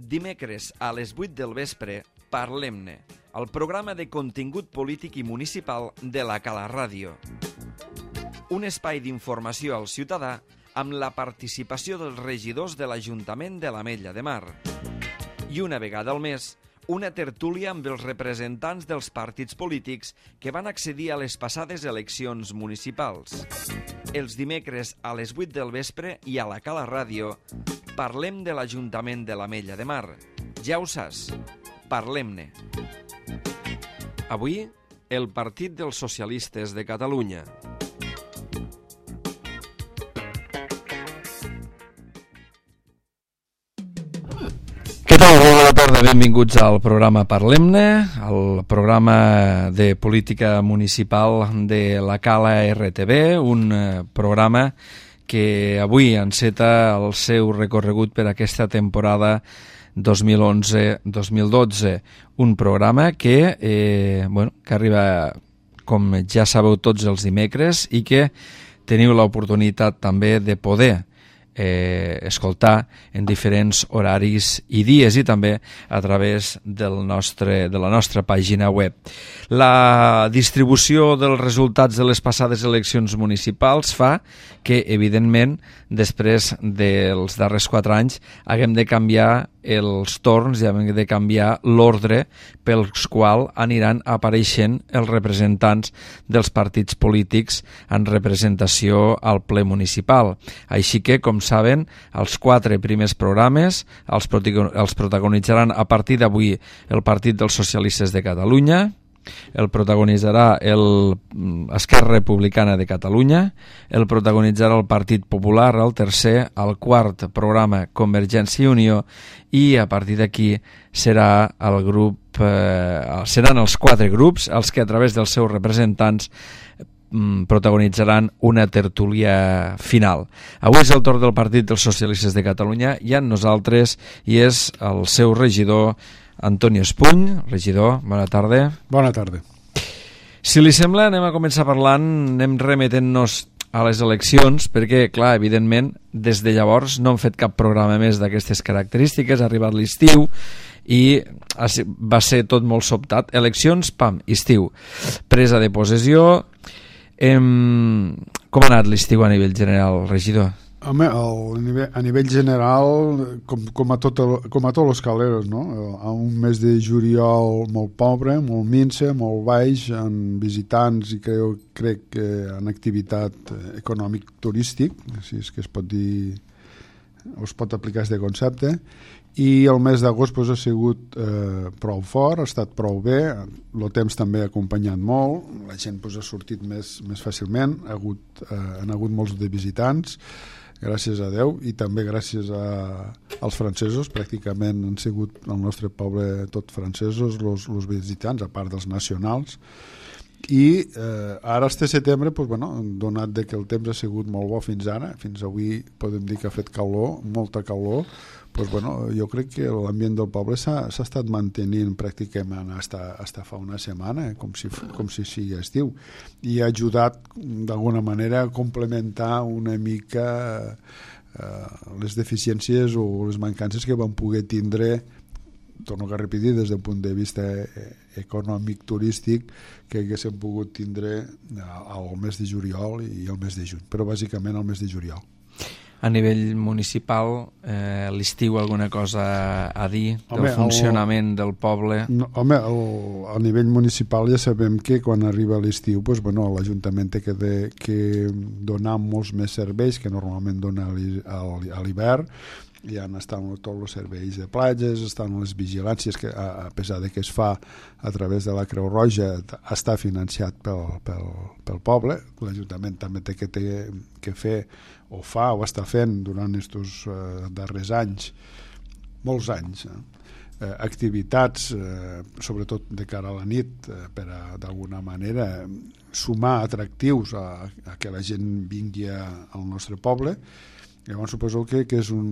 Dimecres a les 8 del vespre, Parlem-ne, el programa de contingut polític i municipal de la Cala Ràdio. Un espai d'informació al ciutadà amb la participació dels regidors de l'Ajuntament de l'Ametlla de Mar. I una vegada al mes, una tertúlia amb els representants dels partits polítics que van accedir a les passades eleccions municipals. Els dimecres a les 8 del vespre i a la Cala Ràdio parlem de l'Ajuntament de l'Ametlla de Mar. Ja ho saps, parlem-ne. Avui, el Partit dels Socialistes de Catalunya. Què tal? Bona tarda, benvinguts al programa Parlem-ne, el programa de política municipal de la Cala RTV, un programa que avui enceta el seu recorregut per aquesta temporada 2011-2012. Un programa que arriba, com ja sabeu, tots els dimecres i que teniu l'oportunitat també de poder escoltar en diferents horaris i dies i també a través de la nostra pàgina web. La distribució dels resultats de les passades eleccions municipals fa que, evidentment, després dels darrers 4 anys haguem de canviar els torns i hem de canviar l'ordre pels quals aniran apareixent els representants dels partits polítics en representació al ple municipal. Així que, com saben, els 4 primers programes els protagonitzaran a partir d'avui el Partit dels Socialistes de Catalunya, el protagonitzarà l'Esquerra Republicana de Catalunya, el protagonitzarà el Partit Popular, el tercer, el quart programa Convergència i Unió, i a partir d'aquí seran els 4 grups els que a través dels seus representants protagonitzaran una tertúlia final. Avui és el torn del Partit dels Socialistes de Catalunya i amb nosaltres hi és el seu regidor Antonio Espuny. Regidor, bona tarda. Bona tarda. Si li sembla, anem a començar parlant, anem remetent-nos a les eleccions, perquè, clar, evidentment, des de llavors no hem fet cap programa més d'aquestes característiques, ha arribat l'estiu i va ser tot molt sobtat. Eleccions, pam, estiu. Presa de possessió. Com ha anat l'estiu a nivell general, regidor? Home, a nivell general, com a tots els caleros, no? A un mes de juliol molt pobre, molt minse, molt baix, en visitants i crec que en activitat econòmic turístic, si és que es pot dir, o es pot aplicar aquest concepte, i el mes d'agost ha sigut prou fort, ha estat prou bé, el temps també ha acompanyat molt, la gent ha sortit més fàcilment, han hagut molts de visitants, gràcies a Déu, i també gràcies als francesos, pràcticament han sigut al nostre poble tot francesos, els visitants, a part dels nacionals. I ara este setembre, donat que el temps ha sigut molt bo fins ara, fins avui podem dir que ha fet calor, molta calor, jo crec que l'ambient del poble s'ha estat mantenint pràcticament fins fa una setmana, com si sigui estiu, i ha ajudat d'alguna manera a complementar una mica les deficiències o les mancances que vam poder tindre, torno a repetir, des del punt de vista econòmic turístic, que haguéssim pogut tindre al mes de juliol i al mes de juny, però bàsicament al mes de juliol. A nivell municipal, l'estiu alguna cosa a dir del funcionament del poble? Home, a nivell municipal ja sabem que quan arriba l'estiu l'Ajuntament té que donar molts més serveis que normalment dona a l'hivern. Ja estan tots els serveis de platges, estan les vigilàncies que, a pesar de que es fa a través de la Creu Roja, està financiat pel poble. L'Ajuntament també té que fer o fa o està fent durant aquests darrers anys, molts anys, activitats, sobretot de cara a la nit, per d'alguna manera sumar atractius a que la gent vingui al nostre poble. Llavors suposo que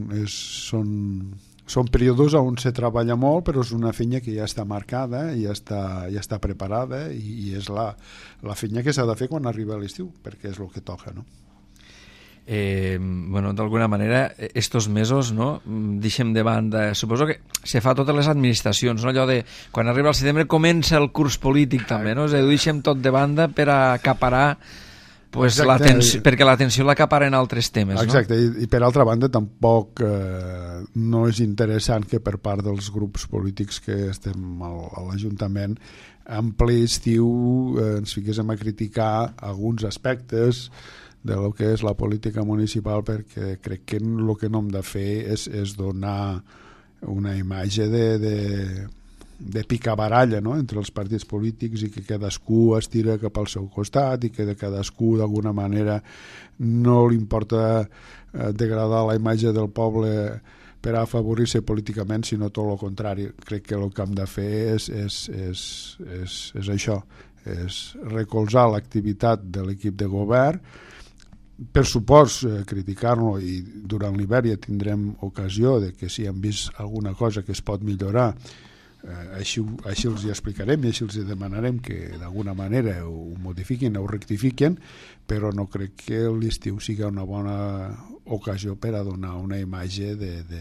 són períodes on se treballa molt, però és una feina que ja està marcada, ja està preparada i és la feina que s'ha de fer quan arriba l'estiu, perquè és el que toca, no? bueno, d'alguna manera, estos mesos, no, deixem de banda, suposo que se fa a totes les administracions, no? Allò de, quan arriba el setembre comença el curs polític també, no? És a dir, ho deixem tot de banda per a acaparar pues, perquè l'atenció l'acapara en altres temes. Exacte, no? I per altra banda tampoc no és interessant que per part dels grups polítics que estem a l'Ajuntament en ple estiu ens fiquéssim a criticar alguns aspectes de lo que és la política municipal, perquè crec que el que no hem de fer és donar una imatge de picabaralla, no?, entre els partits polítics, i que cadascú es tira cap al seu costat i que de cadascú d'alguna manera no li importa degradar la imatge del poble per a afavorir-se políticament, sinó tot el contrari. Crec que el que hem de fer és això, és recolzar l'activitat de l'equip de govern, per supòs criticar-lo, i durant l'hivern ja tindrem ocasió de que si hem vist alguna cosa que es pot millorar, així els hi explicarem i així els hi demanarem que d'alguna manera ho modifiquin o ho rectifiquen, però no crec que l'estiu sigui una bona ocasió per a donar una imatge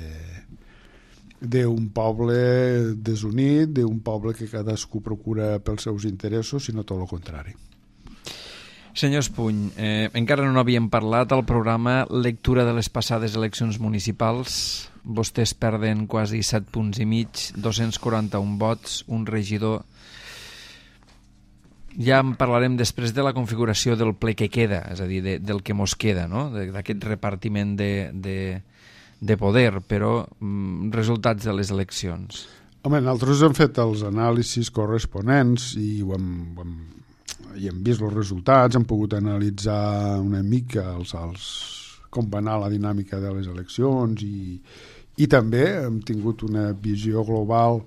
d'un poble desunit, d'un poble que cadascú procura pels seus interessos, sinó tot el contrari. Senyor Espuny, encara no havíem parlat al programa lectura de les passades eleccions municipals. Vostès perden quasi 7 punts i mig, 241 vots, un regidor. Ja en parlarem després de la configuració del ple que queda, és a dir, del que mos queda, no?, d'aquest repartiment de poder, però resultats de les eleccions. Home, nosaltres hem fet els anàlisis corresponents i hem vist els resultats, hem pogut analitzar una mica com va anar la dinàmica de les eleccions i també hem tingut una visió global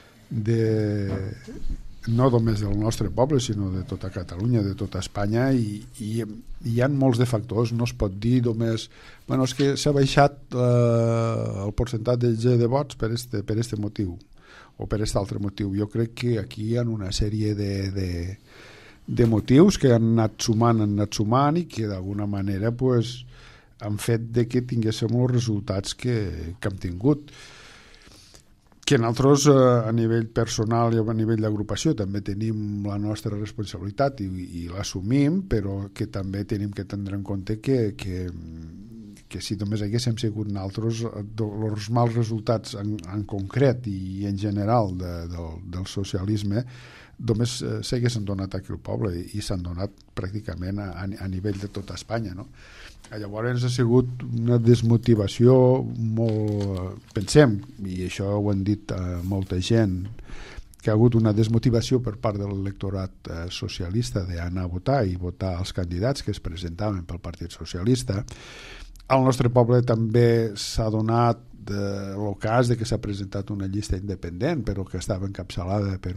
no només del nostre poble, sinó de tota Catalunya, de tota Espanya, i hi ha molts de factors. No es pot dir només és que s'ha baixat el percentatge de vots per este motiu o per aquest altre motiu. Jo crec que aquí hi ha una sèrie de motius que han anat sumant i que d'alguna manera han fet que tinguéssim els resultats que hem tingut, que nosaltres a nivell personal i a nivell d'agrupació també tenim la nostra responsabilitat i l'assumim, però que també tenim que tindre en compte que si només haguéssim sigut nosaltres, els mals resultats en concret i en general del socialisme només s'haguessin donat aquí al poble, i s'han donat pràcticament a nivell de tota Espanya, no? Llavors ha sigut una desmotivació molt... Pensem, i això ho han dit molta gent, que ha hagut una desmotivació per part de l'electorat socialista d'anar a votar i votar els candidats que es presentaven pel Partit Socialista. Al nostre poble també s'ha donat el cas de que s'ha presentat una llista independent, però que estava encapçalada per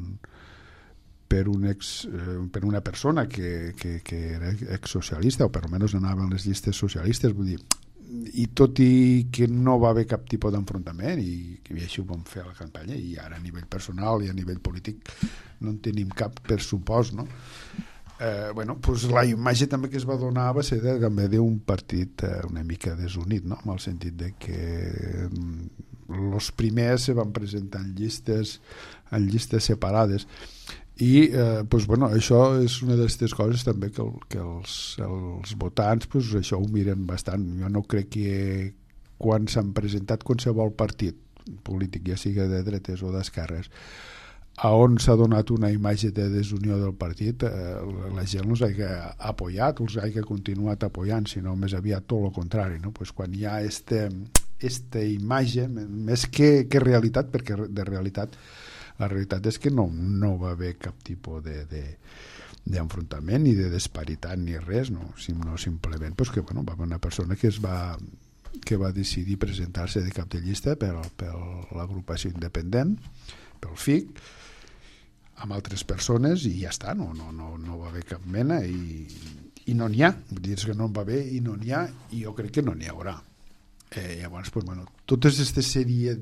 una persona que era exsocialista, o per almenys anava en les llistes socialistes, vull dir, i tot i que no va haver cap tipus d'enfrontament, i així ho vam fer a la campanya, i ara a nivell personal i a nivell polític no en tenim cap pressupost, no? La imatge també que es va donar va ser també d'un partit una mica desunit, no?, en el sentit de que els primers se van presentar en llistes separades, i això és una d'aquestes coses també que els votants això ho miren bastant. Jo no crec que quan s'han presentat qualsevol partit polític, ja sigui de dretes o d'esquerres, a on s'ha donat una imatge de desunió del partit, la gent els ha apoyat, els ha continuat apoyant, sinó més aviat tot el contrari, no? Quan hi ha esta imatge, més que realitat, perquè de realitat la realitat és que no va haver cap tipus d'enfrontament ni de disparitat ni res, no? Sinó simplement que va haver una persona que va decidir presentar-se de cap de llista per l'agrupació independent, pel FIC, amb altres persones, i ja està, no va haver cap mena, i no n'hi ha, vull dir que no en va haver i no n'hi ha, i jo crec que no n'hi haurà. Llavors, totes aquesta sèrie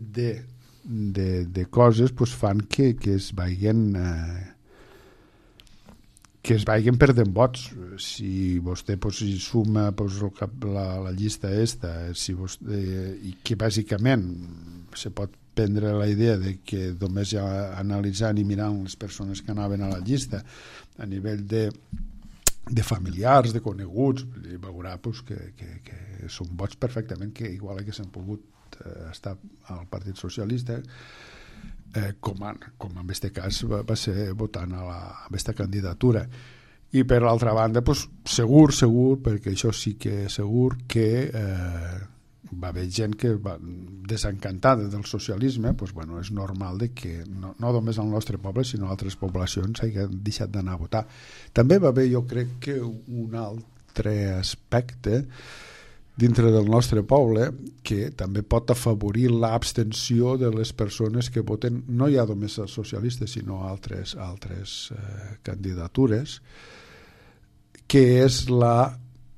de coses fan que es vagin que es vagin perdent vots. Si vostè si suma la llista si vostè, i que bàsicament se pot prendre la idea de que només ja analitzant i mirant les persones que anaven a la llista a nivell de familiars, de coneguts, veurà que són vots perfectament que igual haguessin pogut estar al Partit Socialista, com en aquest cas va ser votant a aquesta candidatura. I per l'altra banda, segur, perquè això sí que és segur, que va haver gent que va desencantada del socialisme, és normal que no només al nostre poble, sinó a altres poblacions hagin deixat d'anar a votar. També va haver, jo crec, que un altre aspecte dintre del nostre poble que també pot afavorir l'abstenció de les persones que voten no ja només als socialistes sinó a altres candidatures, que és la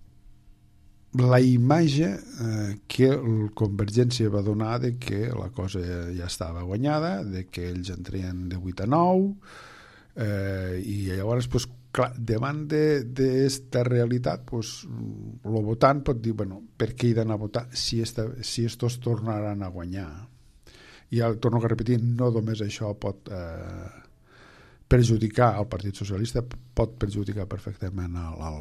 imatge que el Convergència va donar de que la cosa ja estava guanyada, de que ells entrien de 8 a 9 i llavors clar, davant d'esta realitat, el votant pot dir, per què he d'anar a votar si estos tornaran a guanyar? I torno a repetir, no només això pot perjudicar al Partit Socialista, pot perjudicar perfectament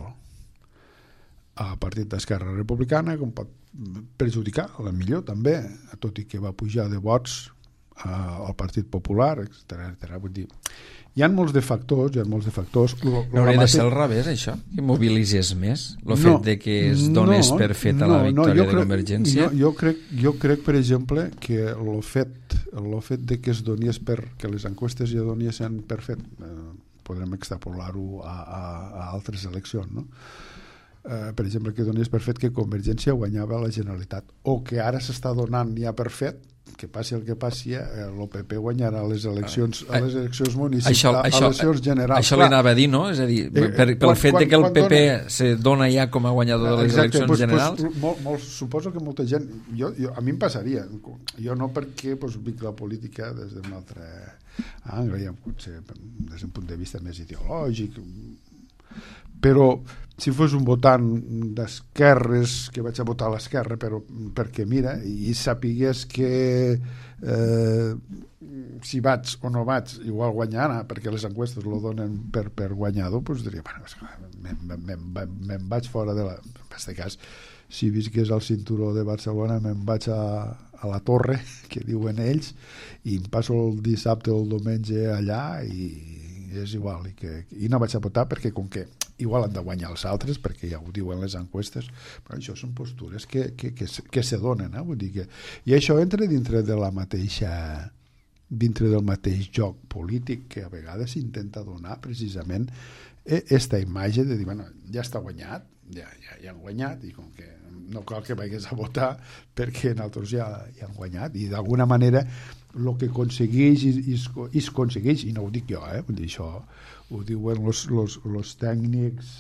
al Partit d'Esquerra Republicana, com pot perjudicar, a la millor també, tot i que va pujar de vots al Partit Popular, etc. Vull dir, hi ha molts de factors. No hauria de ser al revés, això? Que mobilitzés més? El fet de que es donés per feta la victòria de Convergència? Jo crec, per exemple, que el fet de que es donés que les enquestes ja doniessin per fet, podrem extrapolar-ho a altres eleccions, no? Per exemple, que donés per fet que Convergència guanyava la Generalitat, o que ara s'està donant ja per fet que passi el que passi, el PP guanyarà les eleccions municipals, a les eleccions generals. Això li anava a dir, no? És a dir, pel fet que el PP se dona ja com a guanyador de les eleccions generals. Suposo que molta gent, a mi em passaria, jo no perquè vic la política des d'un altre angle, ja potser des d'un punt de vista més ideològic, però si fos un votant d'esquerres, que vaig a votar a l'esquerra perquè mira, i sapigués que si vaig o no vaig igual guanyarà, perquè les enquestes lo donen per guanyador, diria, me'n vaig fora de en aquest cas, si visqués al cinturó de Barcelona, me'n vaig a la torre, que diuen ells, i em passo el dissabte o el diumenge allà i és igual, i no vaig a votar perquè com que igual han de guanyar els altres, perquè ja ho diuen les enquestes, però això són postures que se donen, vull dir que, i això entra dintre del mateix joc polític que a vegades s'intenta donar precisament aquesta imatge de dir, ja està guanyat, ja han guanyat, i com que no cal que vagis a votar perquè nosaltres ja han guanyat, i d'alguna manera el que aconsegueix es aconsegueix, i no ho dic jo, vull dir, això ho diuen els tècnics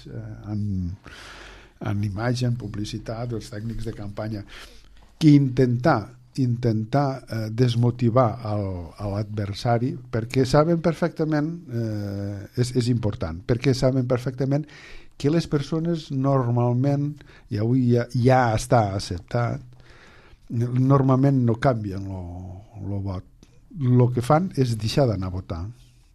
en imatge, en publicitat, els tècnics de campanya, que intentar desmotivar l'adversari, perquè saben perfectament, és important, perquè saben perfectament que les persones normalment, i avui ja està acceptat, normalment no canvien el vot. El que fan és deixar d'anar a votar.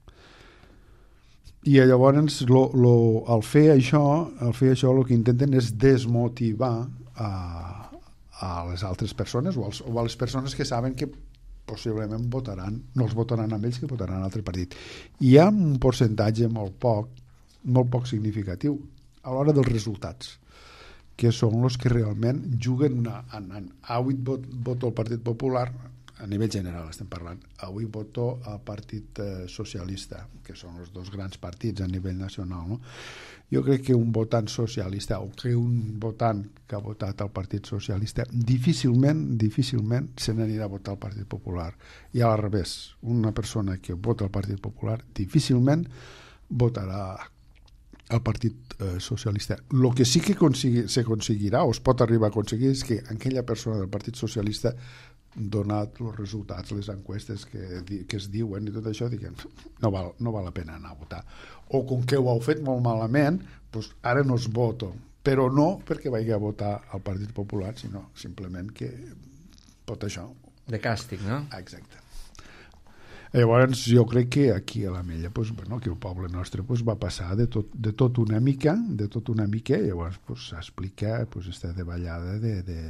I llavors al fer això el que intenten és desmotivar a les altres persones o a les persones que saben que possiblement no els votaran amb ells, que votaran a un altre partit. Hi ha un percentatge molt poc significatiu a l'hora dels resultats, que són els que realment juguen avui voto al Partit Popular, a nivell general estem parlant, avui voto al Partit Socialista, que són els dos grans partits a nivell nacional, no? Jo crec que un votant socialista o que un votant que ha votat al Partit Socialista difícilment se n'anirà a votar al Partit Popular, i al revés, una persona que vota al Partit Popular difícilment votarà al Partit Socialista. El que sí que s'aconseguirà o es pot arribar a aconseguir és que aquella persona del Partit Socialista donat els resultats, les enquestes que es diuen i tot això, diuen, no val la pena anar a votar. O com que ho heu fet molt malament, doncs ara no es voto. Però no perquè vagi a votar al Partit Popular, sinó simplement que pot això. De càstig, no? Exacte. Llavors jo crec que aquí a l'Ametlla que el poble nostre va passar de tot una mica, i llavors s'explica aquesta davallada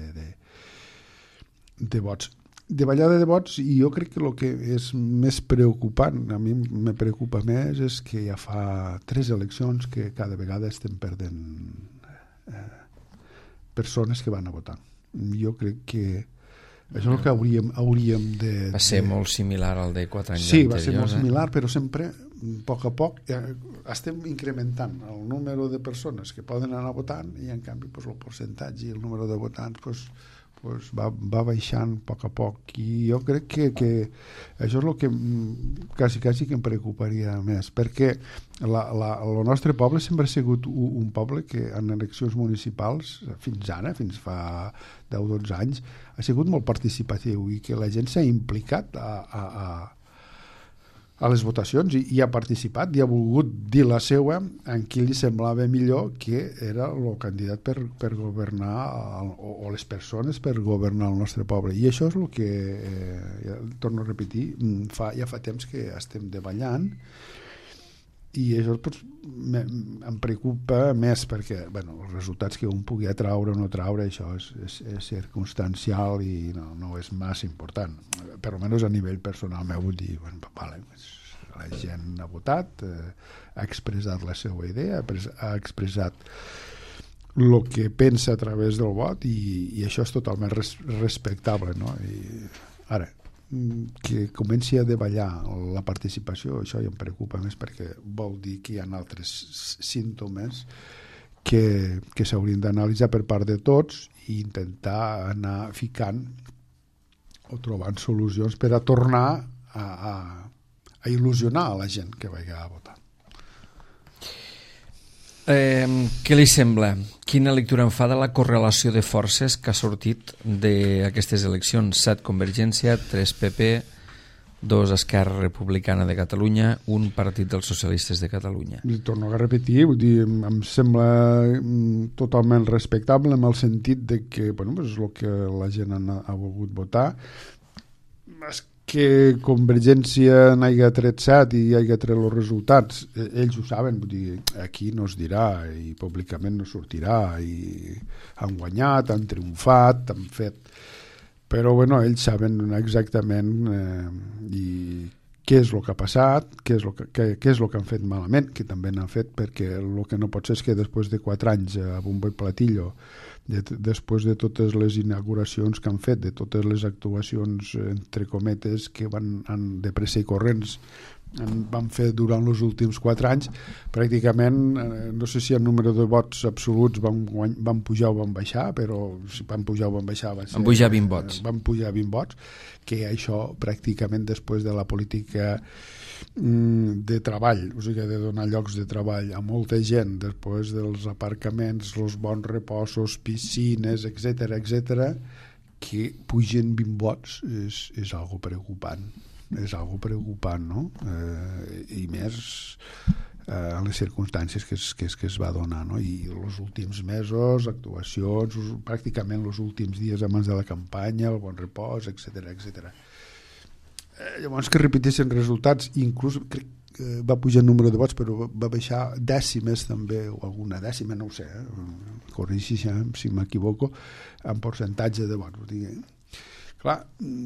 de vots. Davallada de vots, i jo crec que el que és més preocupant, a mi me preocupa més, és que ja fa 3 eleccions que cada vegada estem perdent persones que van a votar. Jo crec que això és el que hauríem de... Va ser molt similar al de 4 anys anteriors. Sí, va ser molt similar, però sempre, a poc, estem incrementant el número de persones que poden anar votant i, en canvi, el percentatge i el número de votants va baixant a poc. I jo crec que això és el que quasi que em preocuparia més, perquè el nostre poble sempre ha sigut un poble que en eleccions municipals, fins fa 10-12 anys, ha sigut molt participatiu i que la gent s'ha implicat a les votacions i ha participat i ha volgut dir la seva en qui li semblava millor que era el candidat per governar o les persones per governar el nostre poble. I això és el que, torno a repetir, ja fa temps que estem davallant, i això em preocupa més perquè els resultats que un pugui atraure o no traure, això és circumstancial i no és massa important, per almenys a nivell personal meu. Vull dir, la gent ha votat, ha expressat la seva idea, ha expressat el que pensa a través del vot, i això és totalment respectable, no? I ara, que comenci a davallar la participació, això ja em preocupa més, perquè vol dir que hi ha altres símptomes que s'haurien d'analitzar per part de tots i intentar anar ficant o trobant solucions per a tornar a il·lusionar a la gent que vagi a votar. Què li sembla? Quina lectura en fa de la correlació de forces que ha sortit d'aquestes eleccions? 7 Convergència, 3 PP, 2 Esquerra Republicana de Catalunya, 1 Partit dels Socialistes de Catalunya. Torno a repetir, vull dir, em sembla totalment respectable en el sentit de que és el que la gent ha volgut votar. Que Convergència n'hagi tret 7 i hagi tret els resultats, ells ho saben, vull dir, aquí no es dirà i públicament no sortirà, i han guanyat, han triomfat, han fet, però ells saben exactament i què és el que ha passat, què és el que han fet malament, que també n'han fet, perquè el que no pot ser és que després de 4 anys a bombo i platillo, després de totes les inauguracions que han fet, de totes les actuacions entre cometes que van de pressa i corrents van fer durant els últims 4 anys, pràcticament no sé si el número de vots absoluts van pujar o van baixar, però si van pujar o van baixar van pujar 20 vots. Van pujar 20 vots, que això pràcticament després de la política de treball, o sigui, de donar llocs de treball a molta gent, després dels aparcaments, els bons reposos, piscines, etc, que pugen 20 vots és algo preocupant. És algo preocupant, no? I més en les circumstàncies que es va donar, no? I els últims mesos, actuacions, pràcticament els últims dies abans de la campanya, el bon repòs, etc. Llavors que repeteixen resultats, inclús crec que va pujar el número de vots, però va baixar dècimes també, o alguna dècima, no ho sé, corrigui si m'equivoco, en percentatge de vots. Clar,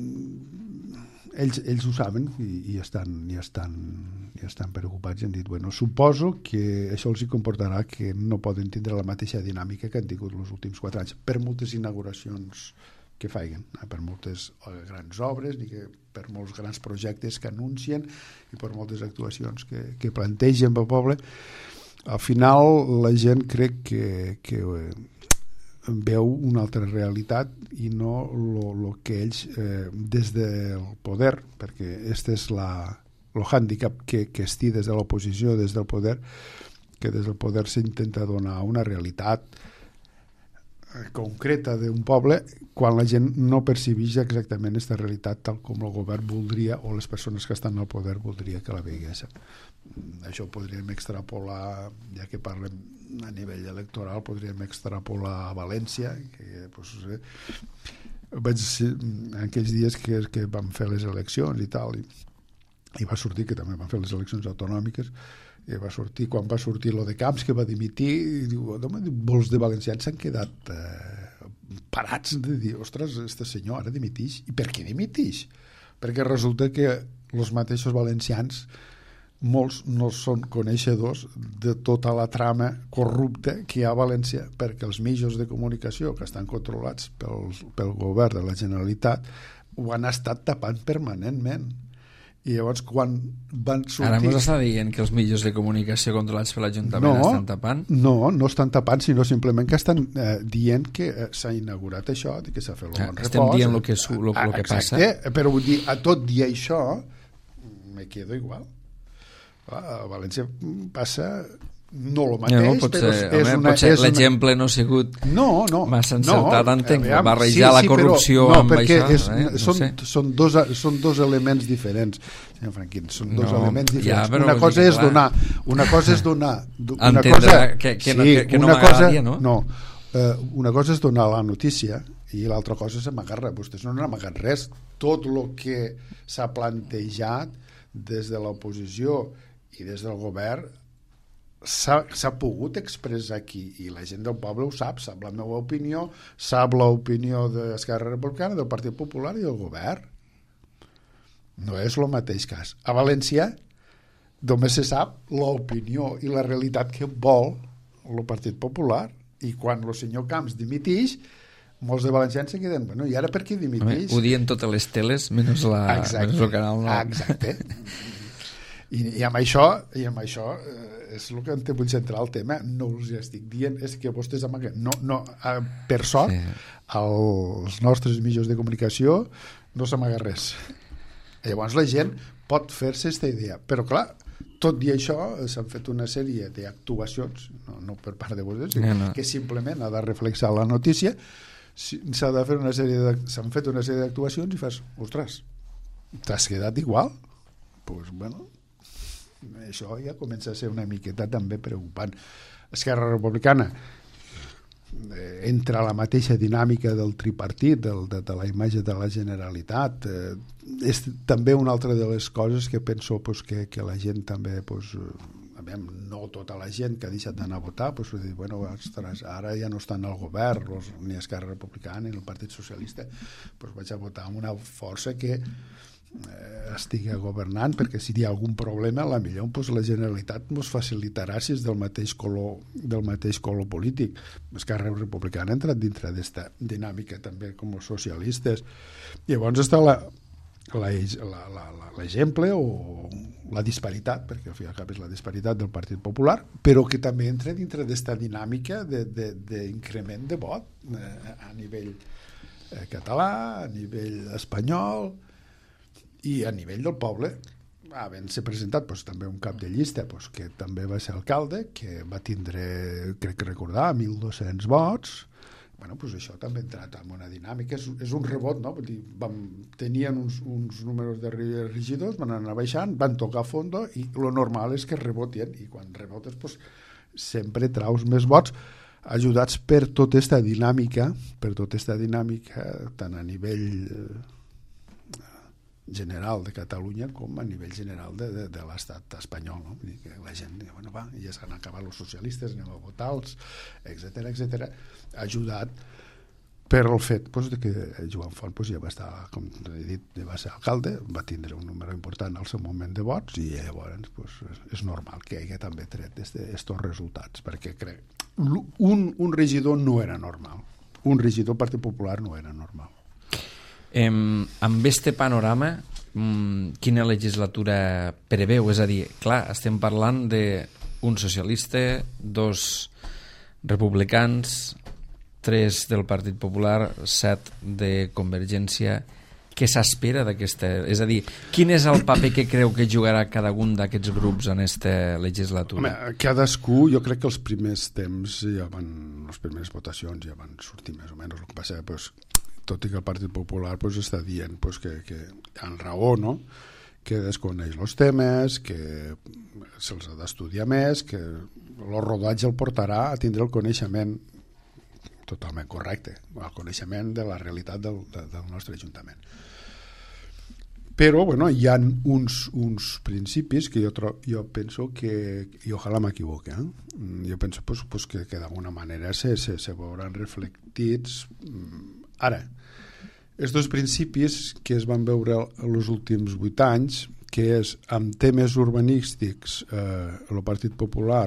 ells ho saben i estan preocupats i han dit, suposo que això els comportarà que no poden tindre la mateixa dinàmica que han tingut els últims 4 anys, per moltes inauguracions que facin, per moltes grans obres ni per molts grans projectes que anuncien i per moltes actuacions que plantegen pel poble. Al final la gent crec que veu una altra realitat i no el que ells des del poder, perquè este és el hàndicap que es té des de l'oposició, des del poder, que des del poder s'intenta donar una realitat concreta d'un poble quan la gent no percebeix exactament aquesta realitat tal com el govern voldria o les persones que estan al poder voldria que la veiessin. Això podríem extrapolar, ja que parlem a nivell electoral, podríem extrapolar a València, que vaig en aquells dies que vam fer les eleccions i tal, i va sortir que també van fer les eleccions autonòmiques, i va sortir, quan va sortir lo de Camps, que va dimitir, i diu, molts de valencians s'han quedat parats de dir, ostres, este senyor ara dimitix. I per què dimitix? Perquè resulta que els mateixos valencians, molts no són coneixedors de tota la trama corrupta que hi ha a València, perquè els mitjans de comunicació que estan controlats pel govern de la Generalitat ho han estat tapant permanentment. I llavors quan van sortir... Ara ens està dient que els mitjans de comunicació controlats per l'Ajuntament estan tapant? No estan tapant, sinó simplement que estan dient que s'ha inaugurat això, que s'ha fet el bon repòs. Estem dient el que passa. Però vull dir, a tot dir això me quedo igual. A València passa no el mateix, potser l'exemple no ha sigut massa encertat, entenc, barrejar la corrupció amb això. Són dos elements diferents, senyor Franquín, són dos elements diferents. Una cosa és donar una cosa és donar la notícia i l'altra cosa és amagar-la. Vostès no han amagat res. Tot el que s'ha plantejat des de l'oposició i des del govern s'ha pogut expressar aquí, i la gent del poble ho sap la meva opinió, sap l'opinió d'Esquerra Republicana, del Partit Popular i del govern. No és el mateix cas. A València només se sap l'opinió i la realitat que vol el Partit Popular, i quan el senyor Camps dimitix, molts de valencians se queden, bueno, i ara per què dimitix? Ho diuen totes les teles menys el Canal 9. Exacte. I amb això és el que te vull centrar el tema. No us estic dient, és que vostès amaguen. Per sort, els nostres mitjans de comunicació no s'amaga res. Llavors la gent pot fer-se aquesta idea, però clar, tot i això s'han fet una sèrie d'actuacions, no per part de vostès, que simplement ha de reflexar la notícia. S'han fet una sèrie d'actuacions i fas, ostres, t'has quedat igual? Doncs bueno, això ja comença a ser una miqueta també preocupant. Esquerra Republicana entra a la mateixa dinàmica del tripartit, de la imatge de la Generalitat. És també una altra de les coses que penso que la gent també, no tota la gent que ha deixat d'anar a votar, bueno, ostres, ara ja no estan al govern ni Esquerra Republicana ni el Partit Socialista, vaig a votar amb una força que estigui governant, perquè si hi ha algun problema potser la Generalitat ens facilitarà si és del mateix color polític. Esquerra Republicana ha entrat dintre d'esta dinàmica també com els socialistes. Llavors està l'exemple o la disparitat, perquè al fi i al cap és la disparitat del Partit Popular, però que també entra dintre d'esta dinàmica d'increment de vot a nivell català, a nivell espanyol i a nivell del poble. Havent-se presentat també un cap de llista que també va ser alcalde, que va tindre, crec recordar, 1.200 vots. Això també ha entrat en una dinàmica, és un rebot, no? Tenien uns números de regidors, van anar baixant, van tocar a fondo, i el normal és que rebotien, i quan rebotes sempre traus més vots, ajudats per tota aquesta dinàmica, tant a nivell general de Catalunya com a nivell general de l'estat espanyol, no? La gent diu, bueno, va, ja s'han acabat els socialistes, anem a votar-los, etcètera, ajudat per el fet que Joan Font ja va estar, com he dit, va ser alcalde, va tindre un número important al seu moment de vots, i llavors és normal que hagi també tret aquests resultats, perquè crec un regidor no era normal, un regidor del Partit Popular no era normal. Amb este panorama, quina legislatura preveu? És a dir, clar, estem parlant d'un socialista, 2 republicans, 3 del Partit Popular, 7 de Convergència què s'espera d'aquesta... És a dir, quin és el paper que creu que jugarà cada un d'aquests grups en aquesta legislatura? Home, cadascú, jo crec que els primers temps les primeres votacions ja van sortir més o menys. El que passa, tot i que el Partit Popular està dient que han raó, no?, que desconeix els temes, que se'ls ha d'estudiar més, que el rodatge el portarà a tindre el coneixement totalment correcte, el coneixement de la realitat del nostre Ajuntament. Però hi ha uns principis que jo penso que, i ojalà m'equivoque, jo penso que d'alguna manera se veuran reflectits ara. Els dos principis que es van veure els últims 8 anys, que és amb temes urbanístics el Partit Popular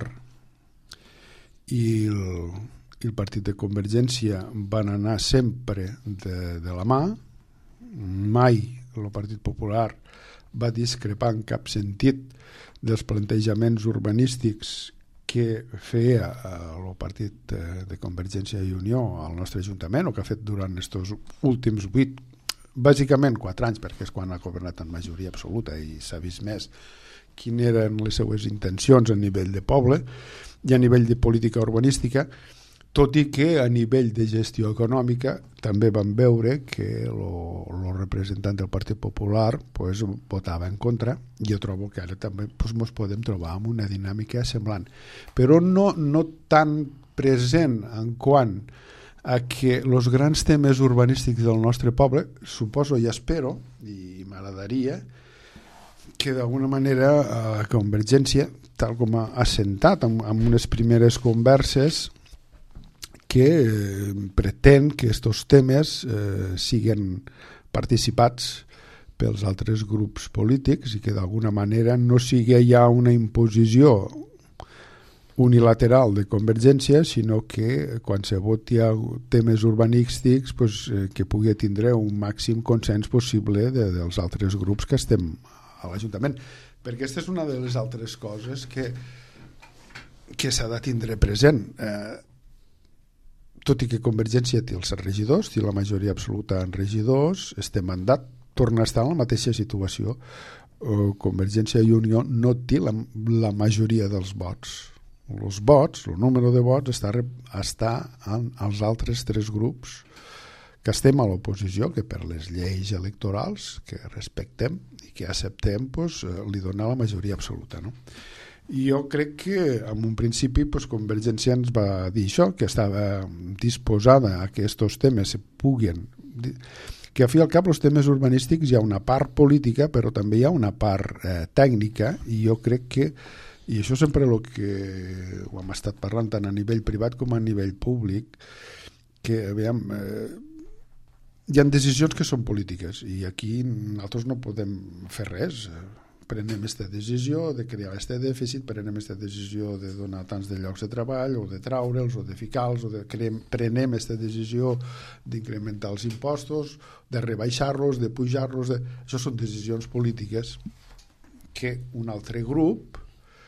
i el Partit de Convergència van anar sempre de la mà. Mai el Partit Popular va discrepar en cap sentit dels plantejaments urbanístics que feia el Partit de Convergència i Unió al nostre Ajuntament, o que ha fet durant aquests últims bàsicament 4 anys, perquè és quan ha governat en majoria absoluta i s'ha vist més quines eren les seues intencions a nivell de poble i a nivell de política urbanística, tot i que a nivell de gestió econòmica també vam veure que el representant del Partit Popular votava en contra. Jo trobo que ara també ens podem trobar amb una dinàmica semblant, però no tan present en quant a que els grans temes urbanístics del nostre poble, suposo i espero, i m'agradaria, que d'alguna manera la Convergència, tal com ha assentat en unes primeres converses, que pretén que aquests temes siguin participats pels altres grups polítics i que d'alguna manera no sigui ja una imposició unilateral de Convergència, sinó que quan se voti temes urbanístics que pugui tindre un màxim consens possible dels altres grups que estem a l'Ajuntament. Perquè aquesta és una de les altres coses que s'ha de tindre present. Tot i que Convergència té els regidors, té la majoria absoluta en regidors, este mandat torna a estar en la mateixa situació. Convergència i Unió no té la majoria dels vots. Els vots, el número de vots està en els altres 3 grups que estem a l'oposició, que per les lleis electorals que respectem i que acceptem li dona la majoria absoluta, no? I jo crec que en un principi Convergència ens va dir això, que estava disposada a que aquests temes se puguin, que a fi al cap els temes urbanístics hi ha una part política però també hi ha una part tècnica, i jo crec que, i això sempre el que ho hem estat parlant tant a nivell privat com a nivell públic, que aviam, hi ha decisions que són polítiques i aquí nosaltres no podem fer res. Prenem aquesta decisió de crear aquest dèficit, prenem aquesta decisió de donar tants de llocs de treball o de traure'ls o de ficar-los, prenem aquesta decisió d'incrementar els impostos, de rebaixar-los, de pujar-los. Això són decisions polítiques que un altre grup,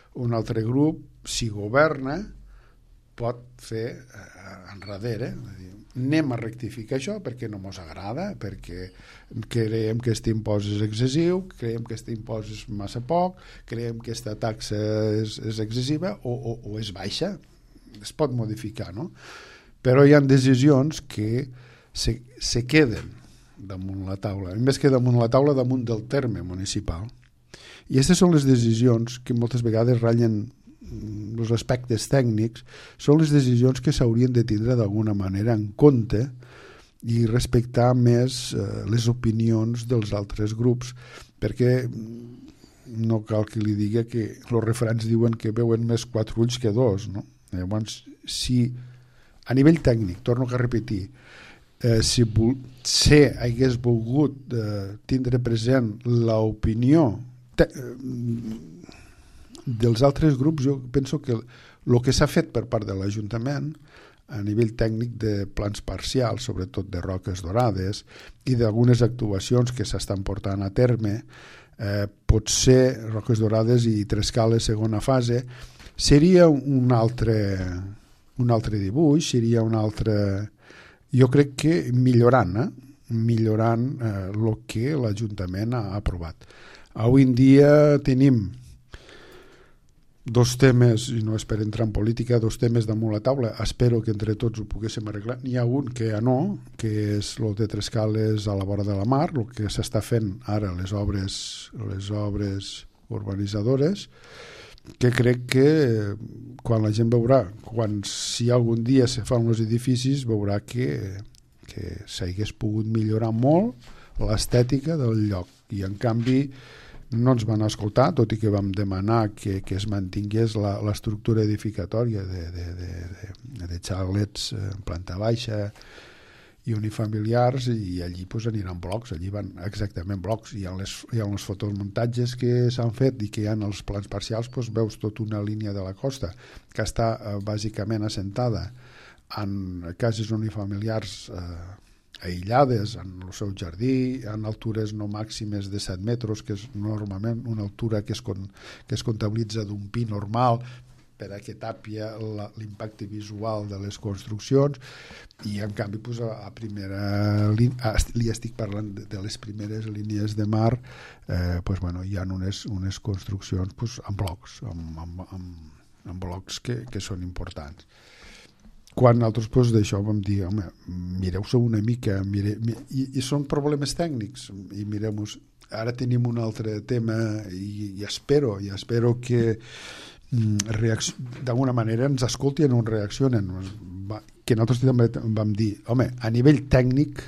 si governa, pot fer enrere. Anem a rectificar això perquè no ens agrada, perquè creiem que aquest impost és excessiu, creiem que aquest impost és massa poc, creiem que aquesta taxa és excessiva o és baixa. Es pot modificar, no? Però hi ha decisions que se queden damunt la taula, més que damunt la taula, damunt del terme municipal. I aquestes són les decisions que moltes vegades ratllen els aspectes tècnics, són les decisions que s'haurien de tindre d'alguna manera en compte i respectar més les opinions dels altres grups, perquè no cal que li digui que els refrans diuen que veuen més 4 ulls que 2, no? Llavors, si a nivell tècnic, torno a repetir, si hagués volgut tindre present l'opinió dels altres grups, jo penso que el que s'ha fet per part de l'Ajuntament a nivell tècnic de plans parcials, sobretot de Roques Dorades i d'algunes actuacions que s'estan portant a terme, potser Roques Dorades i Trescales segona fase, seria un altre dibuix, seria un altre... Jo crec que millorant, millorant el que l'Ajuntament ha aprovat. Avui en dia tenim dos temes, i no és per entrar en política, dos temes damunt la taula. Espero que entre tots ho poguéssim arreglar. N'hi ha un que ja no, que és el de Trescales a la vora de la mar, el que s'està fent ara, les obres urbanitzadores, que crec que quan la gent veurà, si algun dia se fan els edificis, veurà que s'hagués pogut millorar molt l'estètica del lloc. I en canvi no ens van escoltar, tot i que vam demanar que es mantingués l'estructura edificatòria de xalets en planta baixa i unifamiliars, i allí aniran blocs, allí van exactament blocs. Hi ha els fotomuntatges que s'han fet i que hi ha els plans parcials, veus tota una línia de la costa que està bàsicament assentada en cases unifamiliars aïllades en el seu jardí, en altures no màximes de 7 metres, que és normalment una altura que es comptabilitza d'un pi normal per a que tapia l'impacte visual de les construccions. I en canvi a primera línia, li estic parlant de les primeres línies de mar, hi ha unes construccions en blocs, en blocs que són importants. Quan nosaltres d'això vam dir, home, mireu-se una mica, i són problemes tècnics, i mireu-nos, ara tenim un altre tema, i espero que d'alguna manera ens escoltin o ens reaccionen, que nosaltres també vam dir, home, a nivell tècnic,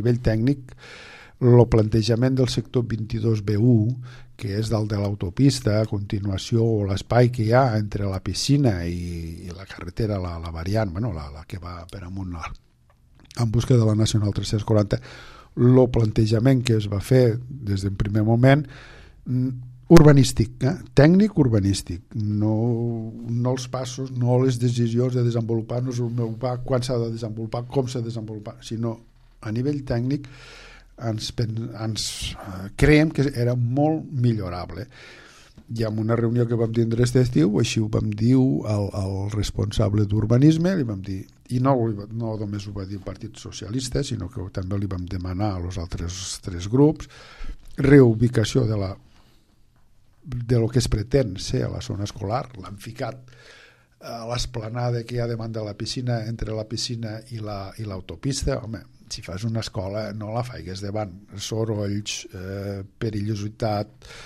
el plantejament del sector 22B1, que és del de l'autopista, a continuació l'espai que hi ha entre la piscina i la carretera, la variant, la que va per amunt en busca de la Nacional 340, el plantejament que es va fer des del primer moment urbanístic, tècnic urbanístic, no els passos, no les decisions de desenvolupar, quan s'ha de desenvolupar, com s'ha de desenvolupar, sinó a nivell tècnic ens creiem que era molt millorable. I en una reunió que vam tindre aquest estiu, així ho vam dir al responsable d'urbanisme, li vam dir, i no només ho va dir el Partit Socialista, sinó que també li vam demanar als altres 3 grups, reubicació de lo que es pretén ser a la zona escolar. L'han ficat a l'esplanada que hi ha davant de la piscina, entre la piscina i l'autopista. Home, si fas una escola no la faigues davant, sorolls, perillositat,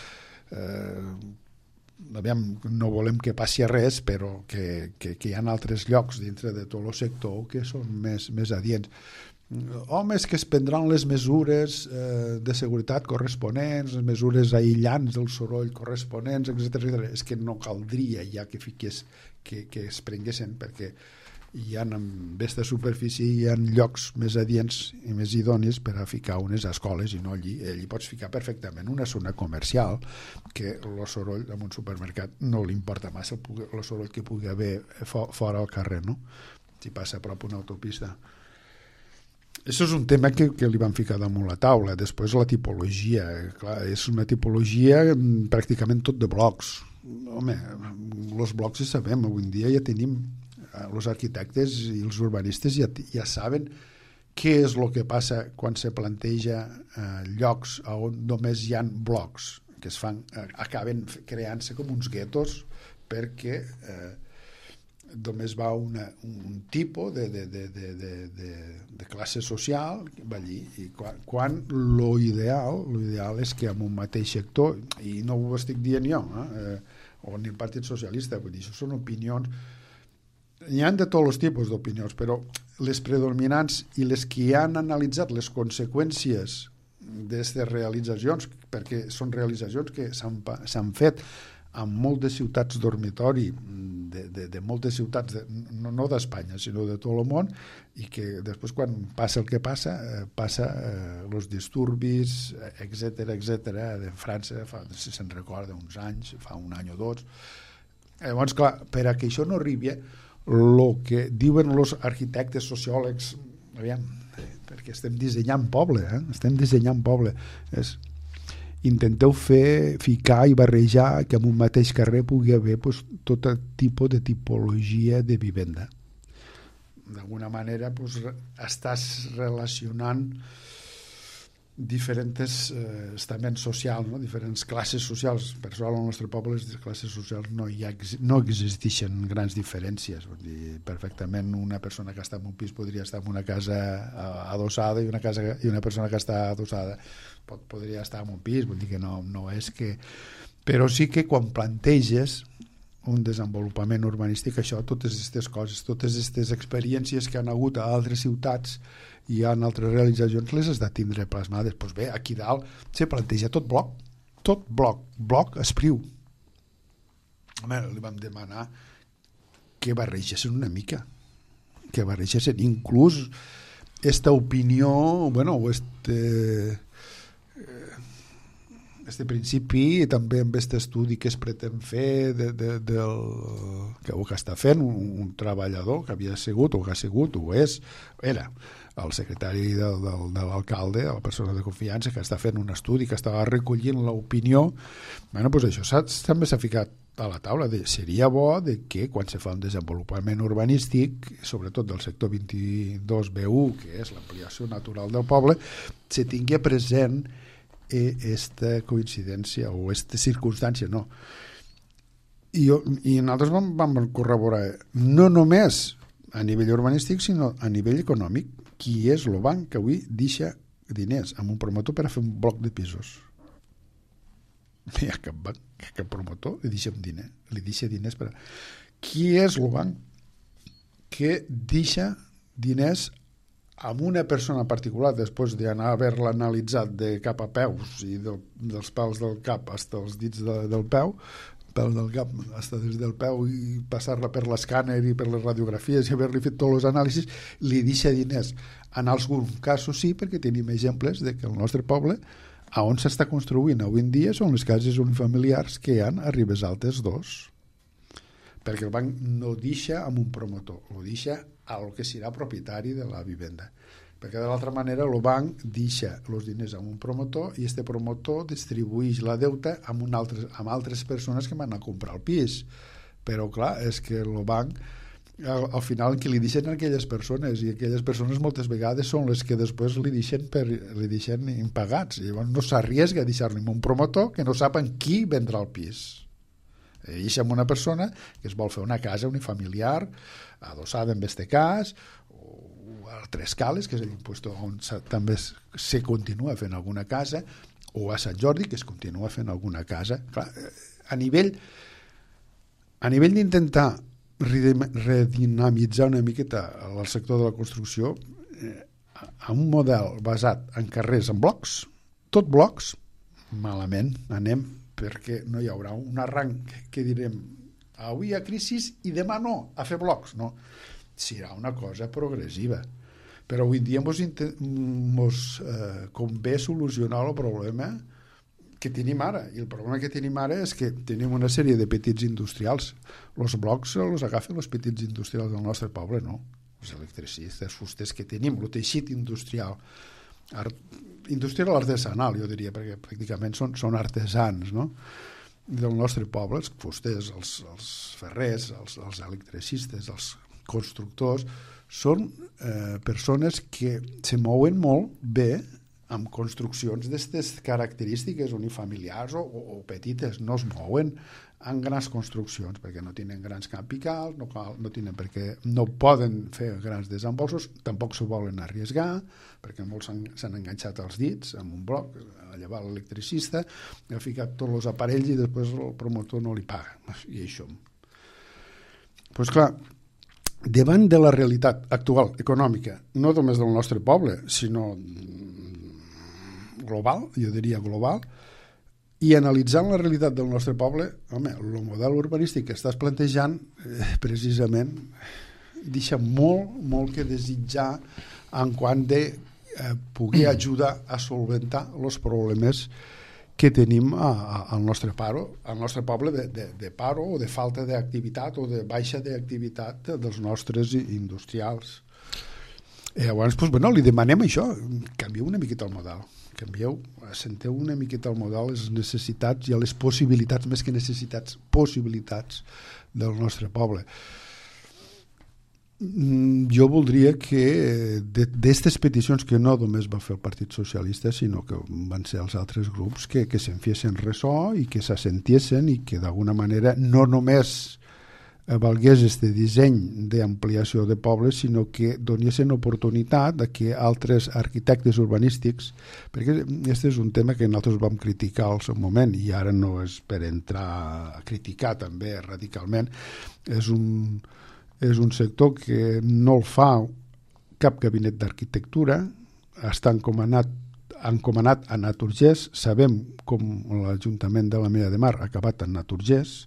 no volem que passi res, però que hi ha altres llocs dintre de tot el sector que són més adients. Home, és que es prendran les mesures de seguretat corresponents, les mesures aïllants del soroll corresponents, etc. És que no caldria ja que es prenguessin, perquè hi ha en aquesta superfície hi ha llocs més adients i més idonis per a ficar unes escoles, i no allí pots ficar perfectament una zona comercial, que el soroll en un supermercat no li importa massa el soroll que pugui haver fora al carrer, no? Si passa a prop una autopista. Això és un tema que li van ficar damunt la taula. Després la tipologia, clar, és una tipologia pràcticament tot de blocs. Home, els blocs ja sabem, avui en dia ja tenim, els arquitectes i els urbanistes ja saben què és el que passa quan se planteja llocs on només hi ha blocs, que acaben creant-se com uns guetos, perquè només va un tipus de classe social va allí, i quan l'ideal és que en un mateix sector, i no ho estic dient jo o ni el Partit Socialista, vull dir, això són opinions, hi ha de tots els tipus d'opinions, però les predominants i les que han analitzat les conseqüències d'aquestes realitzacions, perquè són realitzacions que s'han fet en moltes ciutats dormitori de moltes ciutats, no d'Espanya sinó de tot el món, i que després quan passa el que passa els disturbis, etc de França, si se'n recorda uns anys, fa un any o dos. Llavors, clar, per a que això no arribi, el que diuen els arquitectes, sociòlegs, perquè estem dissenyant poble, intenteu ficar i barrejar que en un mateix carrer pugui haver tot tipus de tipologia de vivenda. D'alguna manera estàs relacionant diferents estaments socials, no? Diferents classes socials. Per això al nostre poble les classes socials no existeixen grans diferències. Vull dir, perfectament una persona que està en un pis podria estar en una casa adossada i una persona que està adossada podria estar en un pis. Vull dir que no és que... Però sí que quan planteges un desenvolupament urbanístic, això, totes aquestes coses, totes aquestes experiències que han hagut a altres ciutats i en altres realitzacions les has de tindre plasmades. Doncs bé, aquí dalt se planteja tot bloc Espriu. Home, li vam demanar que barregessin una mica, que barregessin inclús esta opinió, bueno, o este principi i també amb aquest estudi que es pretén fer que està fent un treballador que havia sigut o que ha sigut o era el secretari de l'alcalde, la persona de confiança que està fent un estudi, que estava recollint l'opinió. Bueno, doncs això també s'ha ficat a la taula. Seria bo que quan se fa un desenvolupament urbanístic, sobretot del sector 22B1, que és l'ampliació natural del poble, se tingui present aquesta coincidència o aquesta circumstància, no. I nosaltres vam corroborar no només a nivell urbanístic, sinó a nivell econòmic. Qui és el banc que avui deixa diners amb un promotor per a fer un bloc de pisos? Hi ha cap banc, cap promotor li deixa diners per a... Qui és el banc que deixa diners amb una persona particular després d'anar a haver-la analitzat de cap a peus i dels pèls del cap fins als dits del peu, pèls del cap fins des del peu i passar-la per l'escàner i per les radiografies i haver-li fet tots els anàlisis, li deixa diners. En alguns casos sí, perquè tenim exemples de que el nostre poble, on s'està construint avui en dia, són les cases unifamiliars que hi ha a Ribes Altes 2. Perquè el banc no deixa amb un promotor, ho deixa al que serà propietari de la vivenda. Perquè de l'altra manera el banc deixa els diners amb un promotor i este promotor distribueix la deuta amb altres persones que van a comprar el pis. Però clar, és que el banc al final que li deixen a aquelles persones i aquelles persones moltes vegades són les que després li deixen impagats. I llavors no s'arriesga a deixar-li amb un promotor que no sap en qui vendrà el pis. I deixa amb una persona que es vol fer una casa unifamiliar adossada en este cas, o a Tres Cales, que és l'impost on també se continua fent alguna casa, o a Sant Jordi, que es continua fent alguna casa. Clar, a nivell d'intentar redinamitzar una miqueta el sector de la construcció a un model basat en carrers en blocs, tot blocs, malament anem, perquè no hi haurà un arranc que direm avui hi ha crisi i demà no, a fer blocs, no. Serà una cosa progressiva. Però avui dia ens convé solucionar el problema que tenim ara. I el problema que tenim ara és que tenim una sèrie de petits industrials. Els blocs els agafen els petits industrials del nostre poble, no. Els electricistes, fusters que tenim, el teixit industrial artesanal, jo diria, perquè pràcticament són artesans, no?, del nostre poble, els fusters, els ferrers, els electricistes, els constructors, són persones que se mouen molt bé amb construccions d'aquestes característiques unifamiliars o petites, no es mouen en grans construccions perquè no tenen grans capitals, no tenen perquè no poden fer grans desembolsos, tampoc s'ho volen arriesgar perquè molts s'han enganxat als dits amb un bloc, a llevar l'electricista, ha ficat tots els aparells i després el promotor no li paga. I això. Doncs clar, davant de la realitat actual econòmica, no només del nostre poble, sinó global, jo diria global, i analitzant la realitat del nostre poble, home, el model urbanístic que estàs plantejant precisament deixa molt que desitjar en quant de poder ajudar a solventar els problemes que tenim al nostre poble de paro o de falta d'activitat o de baixa d'activitat dels nostres industrials. Llavors, li demanem això, canvieu una miqueta el model. Assenteu una miqueta el model, les necessitats i les possibilitats, més que necessitats, possibilitats del nostre poble. Jo voldria que d'aquestes peticions que no només va fer el Partit Socialista, sinó que van ser els altres grups que se'n fessin ressò i que s'assentiessin i que d'alguna manera no només valgués este disseny d'ampliació de pobles, sinó que donessin oportunitat a que altres arquitectes urbanístics, perquè aquest és un tema que nosaltres vam criticar al seu moment i ara no és per entrar a criticar també radicalment, és un sector que no el fa cap gabinet d'arquitectura, està encomanat a Naturgés. Sabem com l'Ajuntament de la Mella de Mar ha acabat en Naturgés,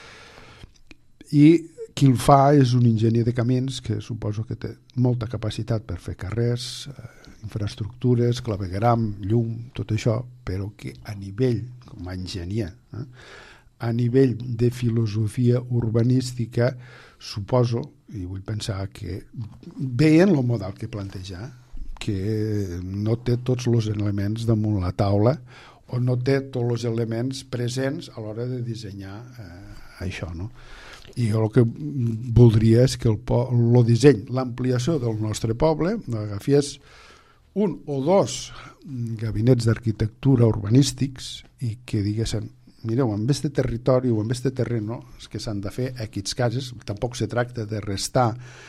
i qui el fa és un enginyer de camins que suposo que té molta capacitat per fer carrers, infraestructures, clavegueram, llum, tot això, però que a nivell, com a enginyer, a nivell de filosofia urbanística, suposo, i vull pensar que veient el model que planteja, que no té tots els elements damunt la taula o no té tots els elements presents a l'hora de dissenyar això, no? I jo el que voldria és que el disseny, l'ampliació del nostre poble, agafies un o dos gabinets d'arquitectura urbanístics i que diguessin, mireu, amb este territori o amb este terreno és que s'han de fer aquests cases, tampoc se tracta de restar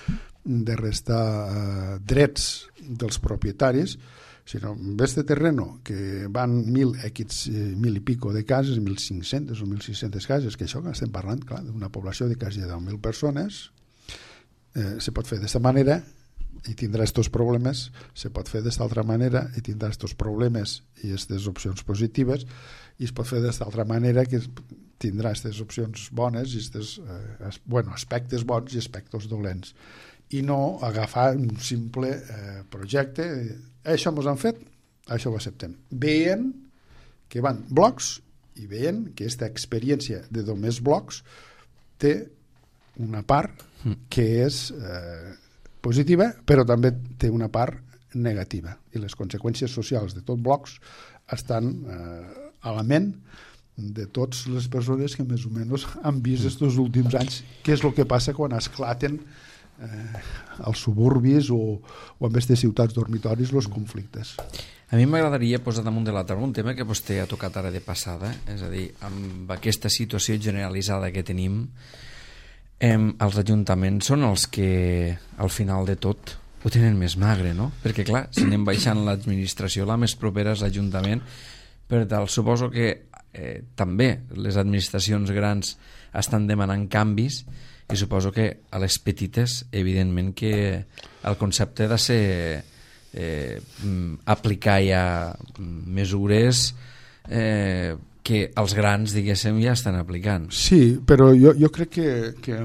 drets dels propietaris, sinó amb este terreno que van 1.000 i pico de cases, 1.500 o 1.600 cases, que això que estem parlant, clar, d'una població de quasi 10.000 persones, se pot fer d'esta manera i tindrà estos problemes, se pot fer d'esta altra manera i tindrà estos problemes i aquestes opcions positives, i es pot fer d'esta altra manera que tindrà aquestes opcions bones i aspectes bons i aspectes dolents, i no agafar un simple projecte, això mos han fet, això ho acceptem, veient que van blocs i veient que aquesta experiència de només blocs té una part que és positiva, però també té una part negativa, i les conseqüències socials de tot blocs estan a la ment de totes les persones que més o menys han vist estos últims anys què és el que passa quan esclaten als suburbis o en aquestes ciutats dormitoris els conflictes. A mi m'agradaria posar damunt de la taula un tema que vostè ha tocat ara de passada, és a dir, amb aquesta situació generalitzada que tenim, els ajuntaments són els que al final de tot ho tenen més magre, no? Perquè clar, si anem baixant l'administració, la més propera és l'Ajuntament, per tal, suposo que també les administracions grans estan demanant canvis, i suposo que a les petites, evidentment que el concepte ha de ser aplicar ja mesures que els grans, diguéssim, ja estan aplicant. Sí, però jo crec que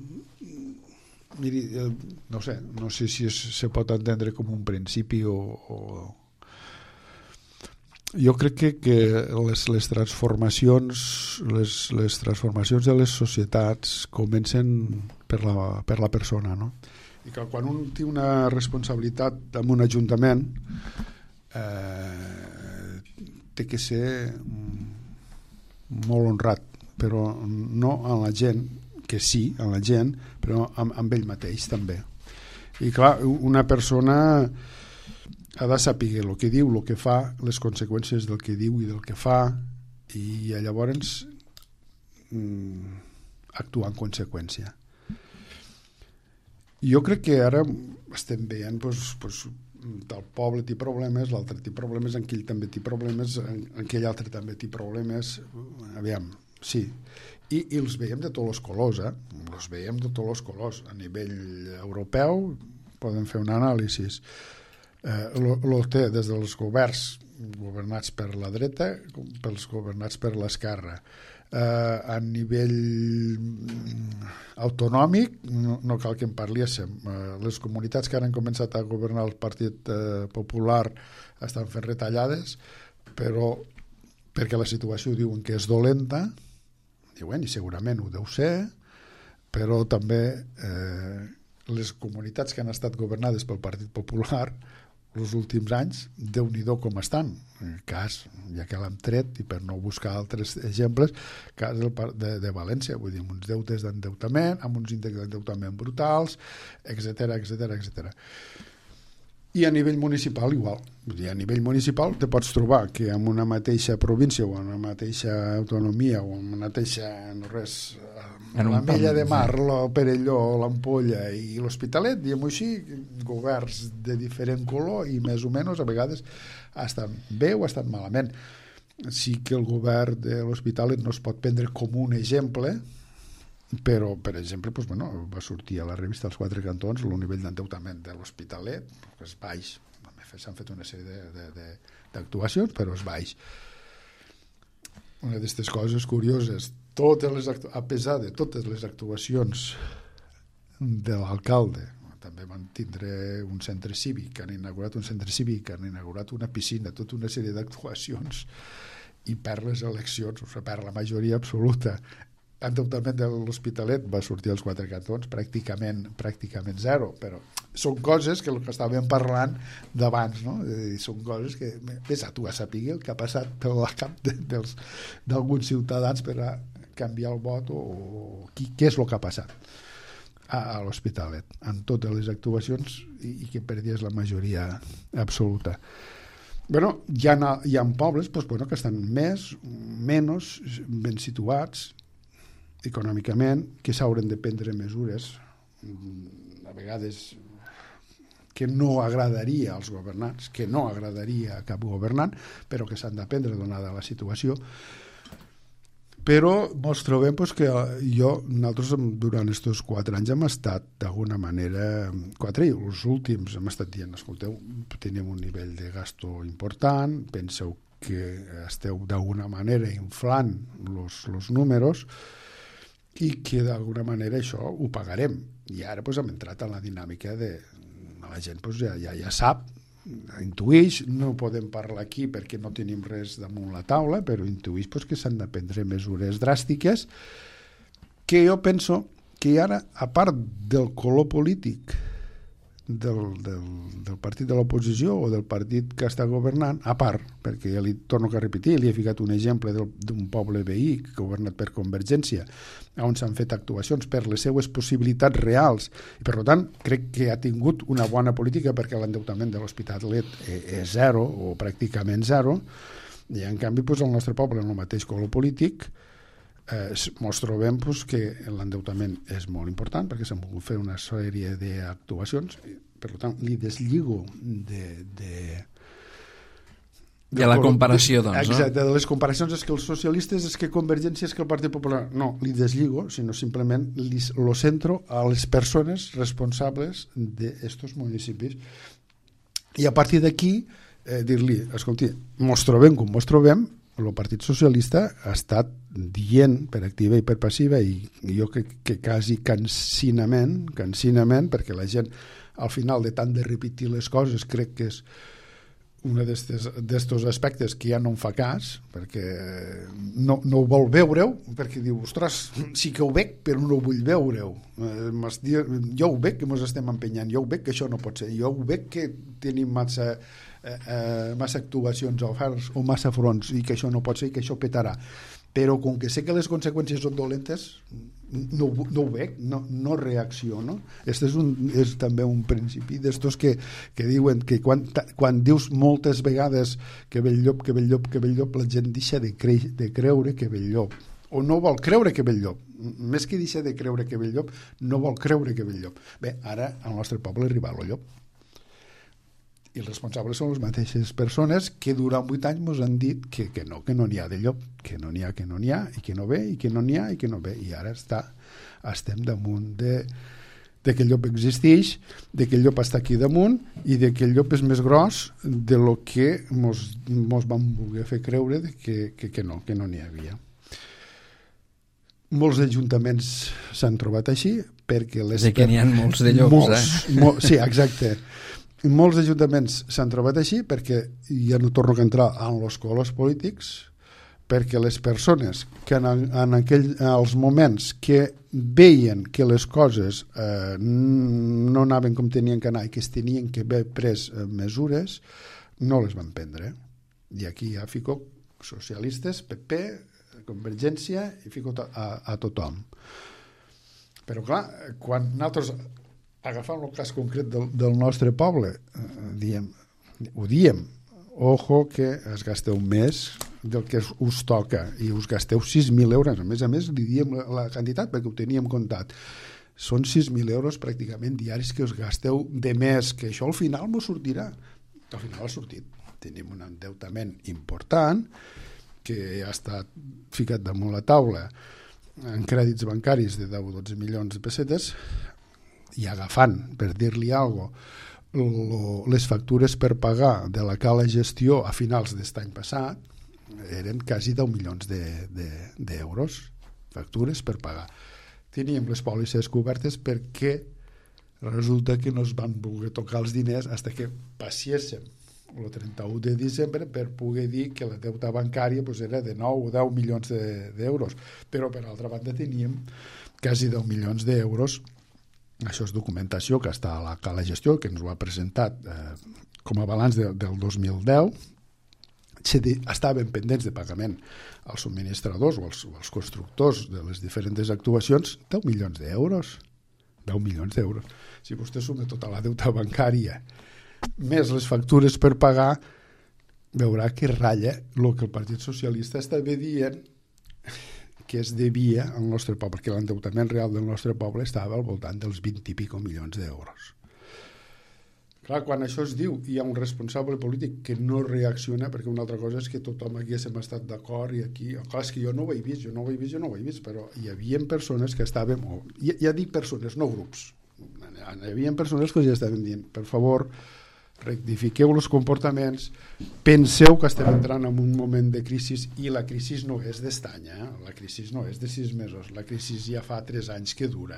miri, no sé si se pot entendre com un principi o jo crec que les transformacions de les societats comencen per la persona, no? I que quan un té una responsabilitat en un ajuntament té que ser molt honrat, però no en la gent, que sí, en la gent, però amb ell mateix també. I clar, una persona ha de saber el que diu, el que fa, les conseqüències del que diu i del que fa, i llavors actuar en conseqüència. Jo crec que ara estem veient el poble té problemes, l'altre té problemes, aquell també té problemes, aquell altre també té problemes, aviam, sí, i els veiem de tots els colors, els veiem de tots els colors. A nivell europeu podem fer un anàlisi, lo té des dels governs governats per la dreta pels governats per l'esquerra. A nivell autonòmic no cal que en parléssim. Les comunitats que han començat a governar el Partit Popular estan fent retallades, però perquè la situació diuen que és dolenta, diuen, i segurament ho deu ser, però també les comunitats que han estat governades pel Partit Popular els últims anys, Déu-n'hi-do com estan. En el cas, ja que l'hem tret, i per no buscar altres exemples, cas de València, vull dir, amb uns deutes d'endeutament, amb uns índexs d'endeutament brutals, etc. I a nivell municipal igual. Vull dir, a nivell municipal te pots trobar que en una mateixa província o en una mateixa autonomia o en una mateixa, no res, l'Ametlla de Mar, el Perelló, l'Ampolla i l'Hospitalet, diguem-ho així, governs de diferent color i més o menys a vegades ha estat bé o ha estat malament. Sí que el govern de l'Hospitalet no es pot prendre com un exemple, però, per exemple, doncs, bueno, va sortir a la revista Els Quatre Cantons el nivell d'endeutament de l'Hospitalet, és baix. S'han fet una sèrie d'actuacions, però és baix. Una d'aquestes coses curioses, a pesar de totes les actuacions de l'alcalde, també van tindre un centre cívic, han inaugurat un centre cívic, han inaugurat una piscina, tota una sèrie d'actuacions, i per les eleccions, o sigui, per la majoria absoluta, endeutament de l'Hospitalet va sortir als Quatre Cantons pràcticament zero, però són coses que el que estàvem parlant d'abans, no? Són coses que vés a tu a saber el que ha passat per la cap d'alguns ciutadans per a canviar el vot o què és el que ha passat a l'Hospitalet en totes les actuacions i que perdies la majoria absoluta. Bueno, hi ha pobles que estan menys ben situats econòmicament, que s'hauran de prendre mesures a vegades que no agradaria als governants, que no agradaria a cap governant, però que s'han de prendre donada la situació. Però ens trobem que nosaltres durant aquests 4 anys hem estat d'alguna manera, 4 i els últims hem estat dient, escolteu, tenim un nivell de gasto important, penseu que esteu d'alguna manera inflant els números i que d'alguna manera això ho pagarem. I ara hem entrat en la dinàmica de la gent ja sap, intuïx, no podem parlar aquí perquè no tenim res damunt la taula, però intuïx que s'han de prendre mesures dràstiques que jo penso que ara, a part del color polític del partit de l'oposició o del partit que està governant, a part, perquè ja li torno a repetir, li he ficat un exemple d'un poble veí governat per Convergència, on s'han fet actuacions per les seues possibilitats reals, i per tant crec que ha tingut una bona política perquè l'endeutament de l'Hospitalet és zero o pràcticament zero, i en canvi el nostre poble en el mateix color polític ens trobem que l'endeutament és molt important perquè s'han volgut fer una sèrie d'actuacions, per tant li deslligo de la comparació, doncs, exacte, de les comparacions és que els socialistes, és que Convergència, és que el Partit Popular, no, li deslligo, sinó simplement lo centro a les persones responsables d'estos municipis, i a partir d'aquí dir-li, escolti, mos trobem com mos trobem, el Partit Socialista ha estat dient per activa i per passiva, i jo que quasi cansinament, perquè la gent al final de tant de repetir les coses crec que és un d'estos aspectes que ja no em fa cas, perquè no ho vol veure-ho, perquè diu, ostres, sí que ho veig però no ho vull veure-ho, jo ho veig que ens estem empenyant, jo ho veig que això no pot ser, jo ho veig que tenim massa actuacions oferts o massa fronts i que això no pot ser i que això petarà, però com que sé que les conseqüències són dolentes no ho veig, no reacciono. Aquest és també un principi d'estos que diuen que quan dius moltes vegades que ve el llop, la gent deixa de creure que ve el llop, o no vol creure que ve el llop, més que deixa de creure que ve el llop, no vol creure que ve el llop. Bé, ara al nostre poble arriba el llop, i els responsables són les mateixes persones que durant 8 anys ens han dit que no n'hi ha de llop, que no n'hi ha, i que no ve, i que no n'hi ha, i que no ve, i ara estem damunt de que el llop existeix, de que el llop està aquí damunt i de que el llop és més gros de lo que mos van voler fer creure que no n'hi havia. Molts ajuntaments s'han trobat així perquè que n'hi ha molts de llops, sí, exacte. Molts ajuntaments s'han trobat així perquè ja no torno a entrar en els colors polítics, perquè les persones que als moments que veien que les coses no anaven com tenien que anar i que es tenien que haver pres mesures, no les van prendre. I aquí ja fico socialistes, PP, Convergència, i fico a tothom. Però clar, quan nosaltres agafem el cas concret del nostre poble, ho diem, ojo que es gasteu més del que us toca i us gasteu 6.000 euros. A més, li diem la quantitat perquè ho teníem comptat. Són 6.000 euros pràcticament diaris que us gasteu de més, que això al final m'ho sortirà. Al final ha sortit. Tenim un endeutament important que ha estat ficat damunt la taula en crèdits bancaris de 10-12 milions de pessetes i agafant, per dir-li alguna cosa, les factures per pagar de la cala gestió a finals d'aquest any passat eren quasi 10 milions d'euros factures per pagar. Teníem les pòlisses cobertes perquè resulta que no es van voler tocar els diners fins que passiéssim el 31 de desembre per poder dir que la deuta bancària era de 9 o 10 milions d'euros, però per altra banda teníem quasi 10 milions d'euros. Això és documentació que està a la gestió, que ens ho ha presentat com a balanç del 2010. Estaven pendents de pagament als subministradors o als constructors de les diferents actuacions 10 milions d'euros. 10 milions d'euros. Si vostè suma tota la deuta bancària més les factures per pagar, veurà que ratlla el que el Partit Socialista estava dient que es devia al nostre poble, perquè l'endeutament real del nostre poble estava al voltant dels 20 i pico milions d'euros. Clar, quan això es diu i hi ha un responsable polític que no reacciona, perquè una altra cosa és que tothom haguéssim estat d'acord i aquí, clar, és que jo no ho he vist, però hi havia persones que estàvem, ja dic persones, no grups, hi havia persones que ja estaven dient, per favor, rectifiqueu els comportaments, penseu que estem entrant en un moment de crisi i la crisi no és d'est any, la crisi no és de 6 mesos, la crisi ja fa 3 anys que dura.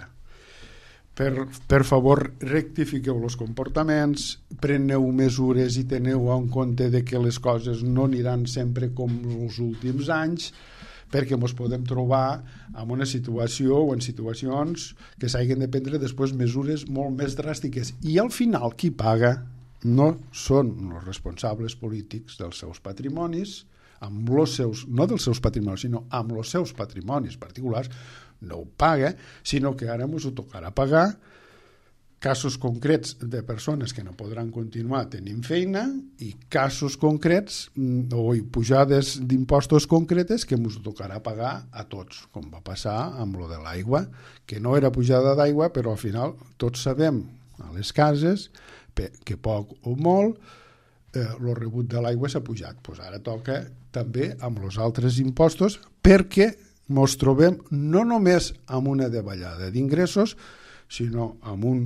Per favor, rectifiqueu els comportaments, preneu mesures i teneu en compte de que les coses no aniran sempre com els últims anys, perquè ens podem trobar en una situació o en situacions que s'hagin de prendre després mesures molt més dràstiques. I al final qui paga no són els responsables polítics dels seus patrimonis, no dels seus patrimonis, sinó amb els seus patrimonis particulars, no ho paga, sinó que ara ens ho tocarà pagar casos concrets de persones que no podran continuar tenint feina i casos concrets o pujades d'impostos concretes que ens tocarà pagar a tots, com va passar amb lo de l'aigua, que no era pujada d'aigua, però al final tots sabem a les cases que poc o molt el rebut de l'aigua s'ha pujat. Pues ara toca també amb els altres impostos perquè ens trobem no només amb una davallada d'ingressos, sinó amb un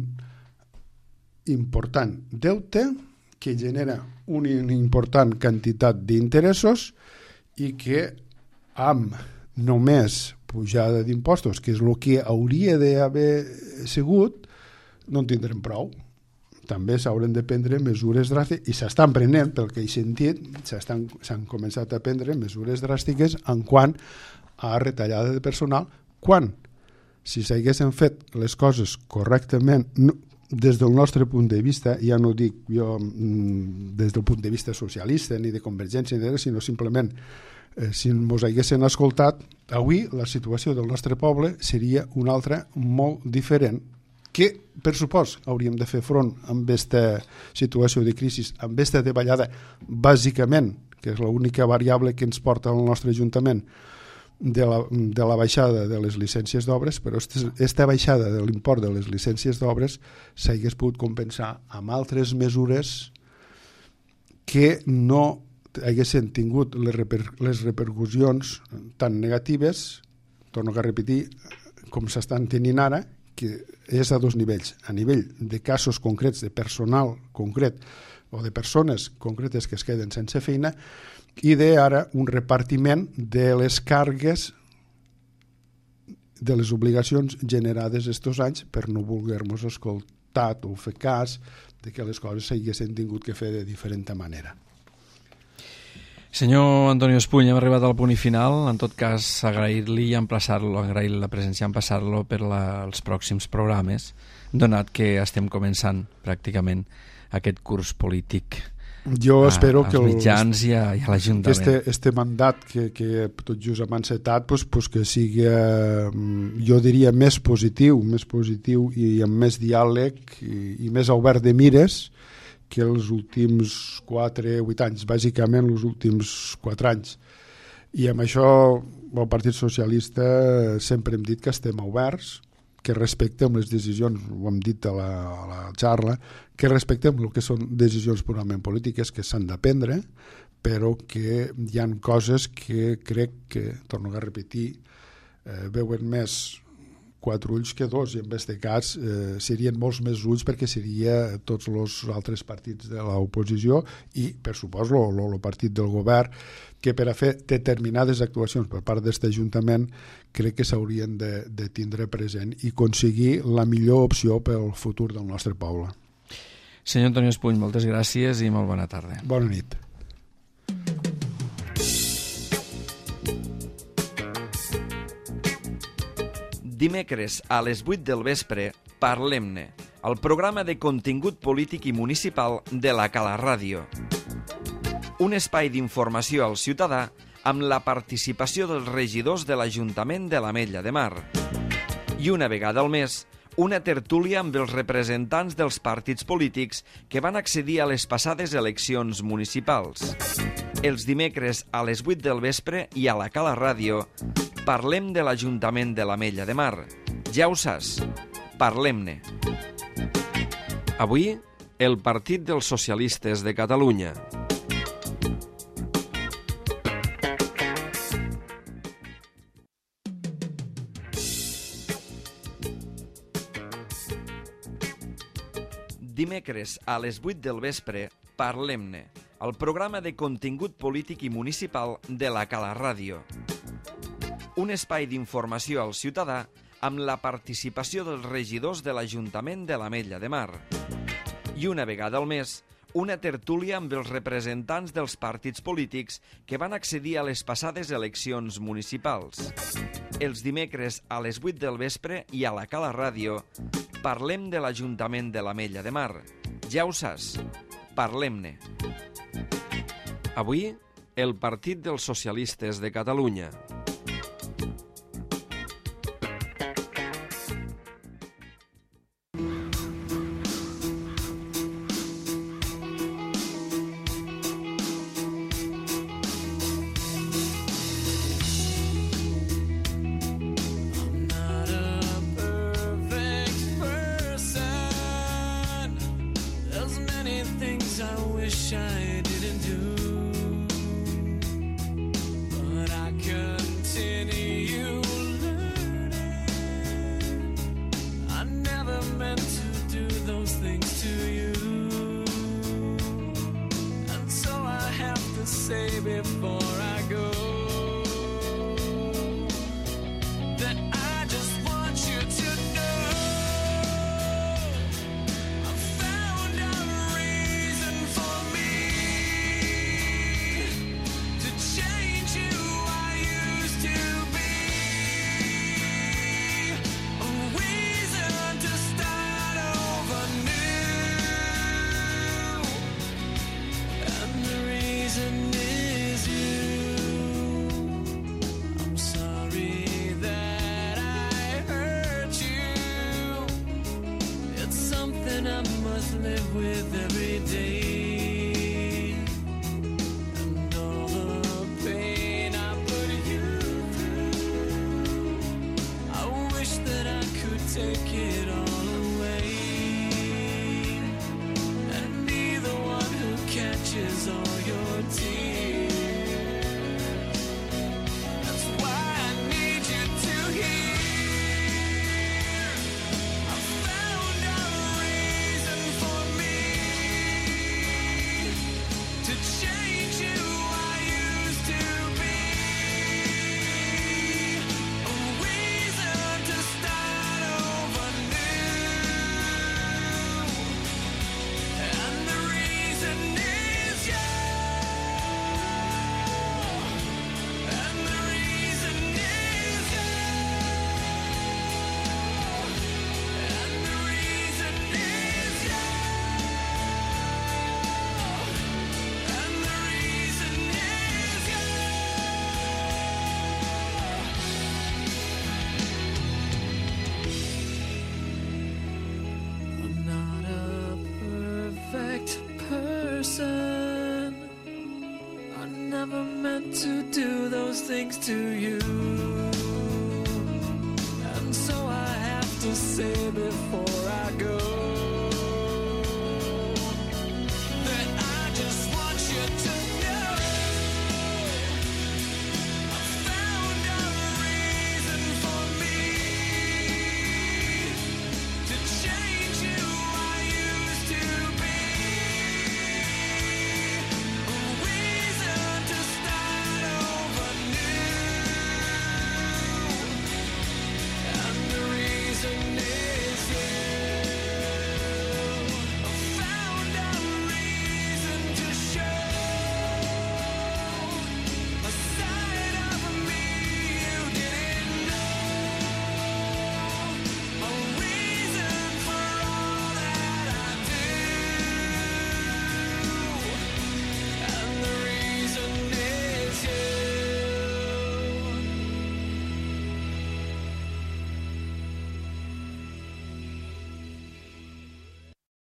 important deute que genera una important quantitat d'interessos i que amb només pujada d'impostos, que és el que hauria d'haver sigut, no en tindrem prou. També s'hauran de prendre mesures dràstiques, i s'estan prenent, pel que he sentit, s'han començat a prendre mesures dràstiques en quant a retallada de personal, quan, si s'haguessin fet les coses correctament, des del nostre punt de vista, ja no dic jo des del punt de vista socialista ni de Convergència, sinó simplement si ens haguessin escoltat, avui la situació del nostre poble seria una altra molt diferent, que per supost hauríem de fer front amb aquesta situació de crisi, amb aquesta davallada, bàsicament, que és l'única variable que ens porta al nostre Ajuntament, de la baixada de les llicències d'obres, però aquesta baixada de l'import de les llicències d'obres s'hagués pogut compensar amb altres mesures que no haguessin tingut les repercussions tan negatives, torno a repetir, com s'estan tenint ara, que és a dos nivells. A nivell de casos concrets, de personal concret o de persones concretes que es queden sense feina, i d'ara un repartiment de les càrregues de les obligacions generades estos anys per no voler-nos escoltar o fer cas de que les coses s'haguessin tingut que fer de diferent manera. Senyor Antonio Espuny, hem arribat al punt i final. En tot cas, agrair-li i emplaçar-lo, agrair la presència, emplaçar-lo per els pròxims programes, donat que estem començant pràcticament aquest curs polític. Jo espero que als mitjans i a l'Ajuntament. Que este mandat que tot just hem encetat pues que sigui, jo diria, més positiu i amb més diàleg i més obert de mires que els últims 4-8 anys, bàsicament els últims 4 anys. I amb això el Partit Socialista sempre hem dit que estem oberts, que respectem les decisions, ho hem dit a la xarra, que respectem el que són decisions purament polítiques que s'han de prendre, però que hi ha coses que crec que, torno a repetir, veuen més 4 ulls que 2, i en aquest cas serien molts més ulls perquè seria tots els altres partits de l'oposició i, per supost, el partit del govern, que per a fer determinades actuacions per part d'aquest Ajuntament crec que s'haurien de tindre present i aconseguir la millor opció pel futur del nostre poble. Senyor Antonio Espuny, moltes gràcies i molt bona tarda. Bona nit. Dimecres a les 8 del vespre, Parlem-ne, el programa de contingut polític i municipal de la Cala Ràdio. Un espai d'informació al ciutadà amb la participació dels regidors de l'Ajuntament de l'Ametlla de Mar. I una vegada al mes, una tertúlia amb els representants dels partits polítics que van accedir a les passades eleccions municipals. Els dimecres a les 8 del vespre i a la Cala Ràdio parlem de l'Ajuntament de l'Ametlla de Mar. Ja ho saps, parlem-ne. Avui, el Partit dels Socialistes de Catalunya. Dimecres a les 8 del vespre, Parlem-ne, el programa de contingut polític i municipal de la Cala Ràdio. Un espai d'informació al ciutadà amb la participació dels regidors de l'Ajuntament de l'Ametlla de Mar. I una vegada al mes, una tertúlia amb els representants dels partits polítics que van accedir a les passades eleccions municipals. Els dimecres a les 8 del vespre i a la Cala Ràdio parlem de l'Ajuntament de l'Ametlla de Mar. Ja ho saps, parlem-ne. Avui, el Partit dels Socialistes de Catalunya. never meant to do those things to you. And so I have to say before